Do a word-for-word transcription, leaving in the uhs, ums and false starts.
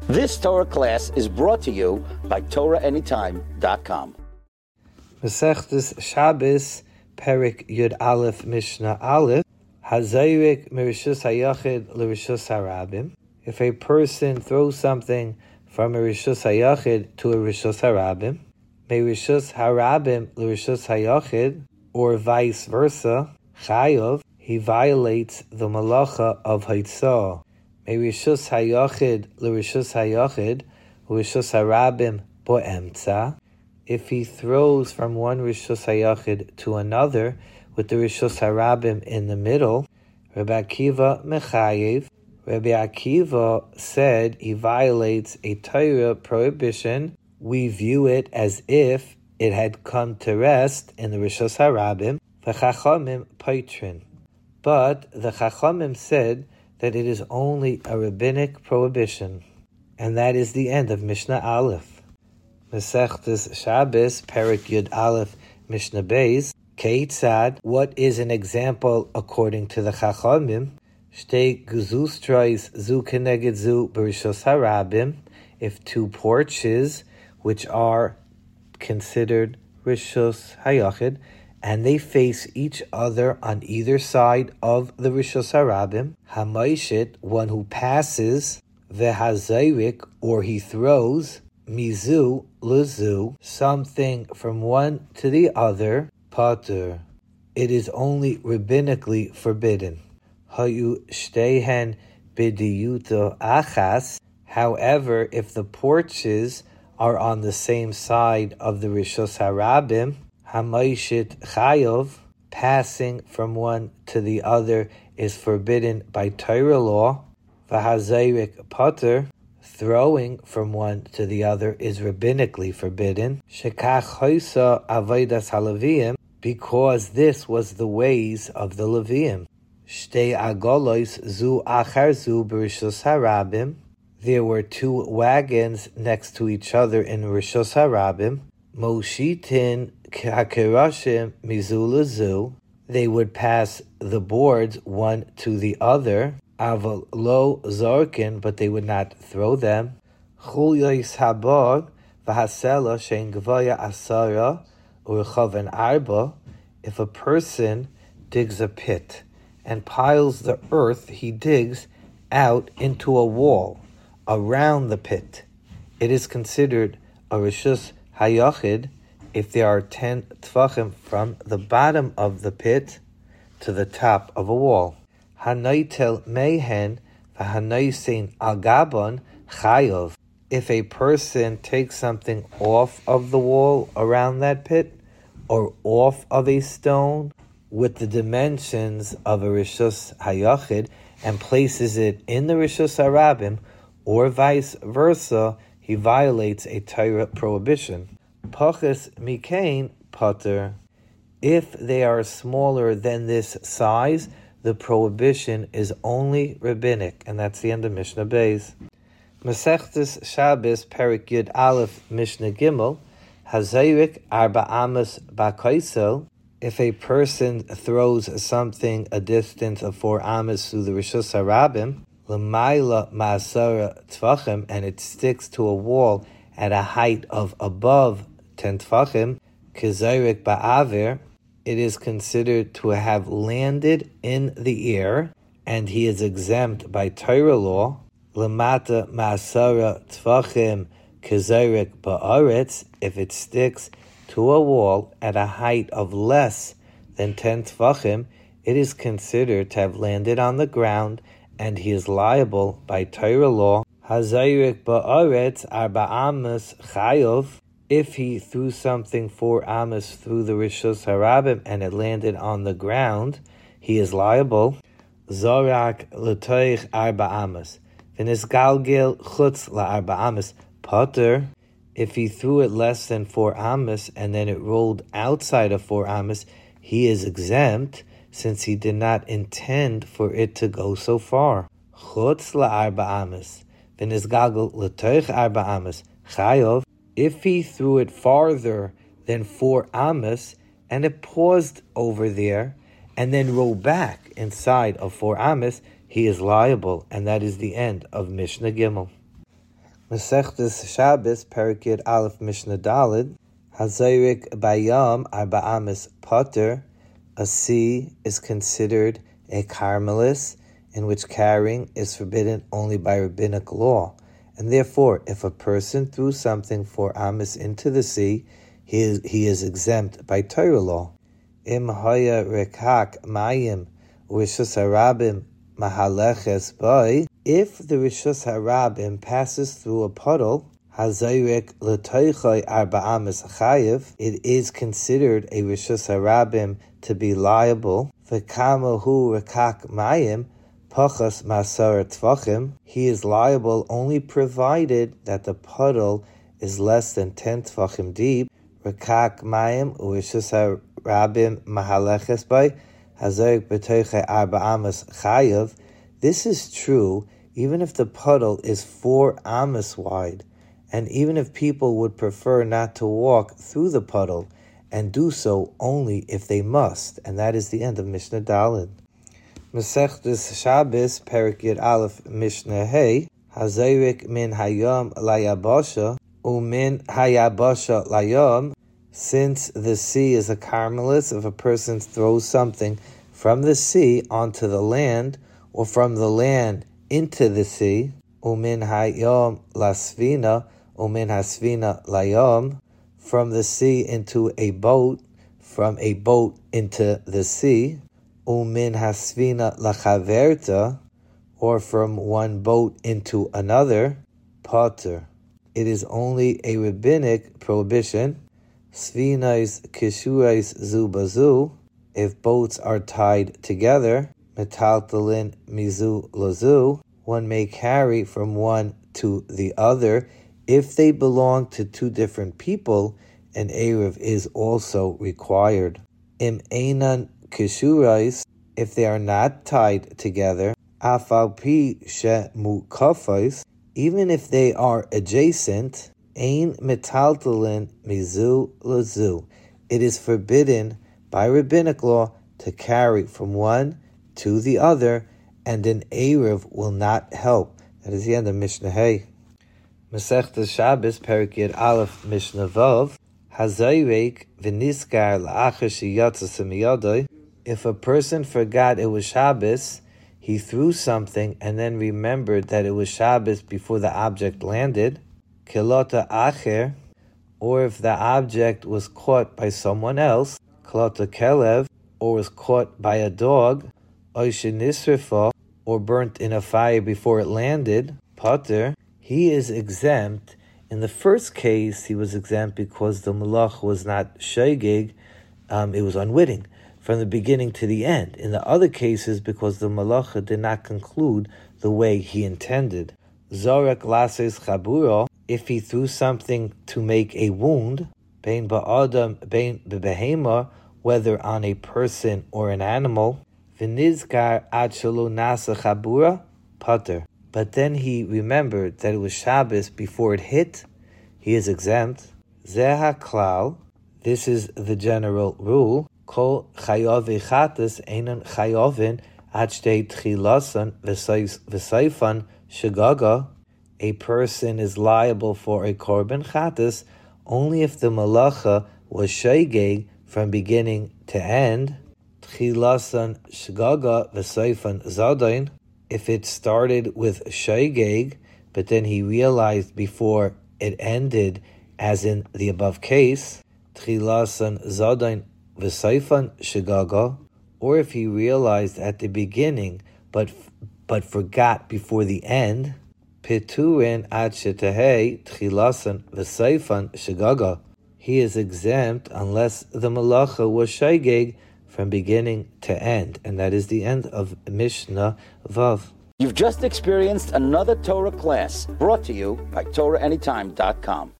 This Torah class is brought to you by Torah Anytime dot com. Masechtas Shabbos, Perik Yud Aleph, Mishnah Aleph, Hazayrik Mirishus Hayachid L'Rishus Harabim. If a person throws something from a Rishus Hayachid to a Rishus Harabim, may Rishus Harabim L'Rishus Hayachid, or vice versa, Chayav, he violates the malacha of Haitzah. May Rishus Hayachid L'Rishus Hayachid, Rishus Harabim Bo'emtza. If he throws from one Rishus Hayachid to another with the Rishus Harabim in the middle, Rabbi Akiva Mechayev, Rabbi Akiva said he violates a Torah prohibition. We view it as if it had come to rest in the Rishus Harabim, V'chachamim Paitrin. But the Chachamim said that it is only a rabbinic prohibition. And that is the end of Mishnah Aleph. Masechtas Shabbos, Perik Yud Aleph, Mishnah Beis. Keitzad, what is an example according to the Chachamim? Shtei guzustrais zu keneged zu b'rishos harabim. If two porches, which are considered rishos hayachid, and they face each other on either side of the rishos harabim, hamaishit, one who passes, vehazayrik, or he throws, mizu luzu, something from one to the other, pater. It is only rabbinically forbidden. Hayu shtehen bidiyuto achas. However, if the porches are on the same side of the Rishos Harabim, hamaishit chayov, passing from one to the other is forbidden by Torah law. V'hazayrik pater, throwing from one to the other is rabbinically forbidden. Shekach hoisa avodas haLeviim, because this was the ways of the Leviim. Shtei agolos zu achar zu b'rishos harabim. There were two wagons next to each other in Rishos Harabim. Moshitin hakerashim mizu lezu. They would pass the boards one to the other. Aval lo zorkin, but they would not throw them. Chulyos habor v'hasela shein gvaya asara u'rechaven arba. If a person digs a pit and piles the earth he digs out into a wall around the pit, it is considered a Rishus Hayachid if there are ten tfachim from the bottom of the pit to the top of a wall. Hanaitel mehen v'hanaisein al gabon chayov. If a person takes something off of the wall around that pit, or off of a stone with the dimensions of a Rishus Hayachid and places it in the Rishus Harabim, or vice versa, he violates a Torah prohibition. Pachas mikain pater. If they are smaller than this size, the prohibition is only rabbinic, and that's the end of Mishnah Beis. Masechtas Shabbos, Perik Yud Aleph, Mishnah Gimel. Hazayrik arba amas bakaiso. If a person throws something a distance of four amas through the Rishus Harabim, l'mayla ma'asara tfachim, and it sticks to a wall at a height of above ten tfachim, kizayrik ba'avir, it is considered to have landed in the air, and he is exempt by Torah law. L'mata ma'asara tfachim kizayrik ba'aretz, if it sticks to a wall at a height of less than ten tfachim, it is considered to have landed on the ground, and he is liable by Torah law. Hazayrik ba'aretz arba amas chayov. If he threw something four amas through the Rishus Harabim and it landed on the ground, he is liable. Zorak l'toich arba amas. V'nisgalgil chutz la'arba amas pater. If he threw it less than four amas and then it rolled outside of four amas, he is exempt, since he did not intend for it to go so far. Chutz la'arba amas. V'nisgalgil l'toich arba amas chayov. If he threw it farther than four amas and it paused over there and then rolled back inside of four amas, he is liable, and that is the end of Mishnah Gimel. Masechtas Shabbos, Perek Yud Aleph Mishnah Daled, Hazayrik Bayam Arba Amis Potter, a sea is considered a carmelis in which carrying is forbidden only by rabbinic law. And therefore, if a person threw something for amis into the sea, he is, he is exempt by Torah law. Im haya rekak mayim rishus harabim mahaleches bay. If the rishus harabim passes through a puddle, hazayrik l'toichai arba amis chayiv, it is considered a rishus harabim to be liable. V'kama hu rekak mayim pachas masar tvachim, he is liable only provided that the puddle is less than ten tvachim deep. Rekak mayim u'rishus harabim mahaleches bay hazayrik b'toichai arba amis chayiv. This is true even if the puddle is four amas wide, and even if people would prefer not to walk through the puddle, and do so only if they must. And that is the end of Mishnah Daled. Masechtas Shabbos, Perek Yud Aleph Mishnah Hey, Hazayrik min hayam layabasha, umin hayabasha layam. Since the sea is a carmelis, if a person throws something from the sea onto the land, or from the land into the sea, umin hayam lasvina, umin hasvina layam, from the sea into a boat, from a boat into the sea, umin hasvina lachaverta, or from one boat into another, pater. It is only a rabbinic prohibition. Svinais kishurais zubazu, if boats are tied together, metaltalin mizu lazu, one may carry from one to the other. If they belong to two different people, an eruv is also required. Im einan kishurais, if they are not tied together, afal pi she mukafais, even if they are adjacent, ein metaltalin mizu lazu, it is forbidden by rabbinic law to carry from one to the other, and an eruv will not help. That is the end of Mishnah Hey. Masechtas Shabbos, Perek Yud Aleph Mishnah Vav, Hazayrik v'niskar la'achar sheyatzas miyadoi. If a person forgot it was Shabbos, he threw something and then remembered that it was Shabbos before the object landed, kilota acher, or if the object was caught by someone else, kilota kelev, or was caught by a dog, oishe nisrifa, or burnt in a fire before it landed, pater, he is exempt. In the first case, he was exempt because the malach was not shegeg, um, it was unwitting, from the beginning to the end. In the other cases, because the malacha did not conclude the way he intended. Zorek lases chabura, if he threw something to make a wound, bein ba'adam, bein bebehema, whether on a person or an animal, v'nizkar ad shelo nasa chabura, pater. But then he remembered that it was Shabbos before it hit, he is exempt. Zeha klal, this is the general rule. Kol chayav echatas einan chayavin ad shtei tchilasan v'seifan shagaga. A person is liable for a korban chatas only if the malacha was shegeg from beginning to end. Tchilasan shagaga v'seifan zadain. If it started with shegeg, but then he realized before it ended, as in the above case, tchilasan zadain v'seifan shagaga, or if he realized at the beginning, but but forgot before the end, piturin ad shetahei tchilasan v'seifan shagaga, he is exempt unless the malacha was shegeg from beginning to end. And that is the end of Mishnah Vav. You've just experienced another Torah class brought to you by Torah Anytime dot com.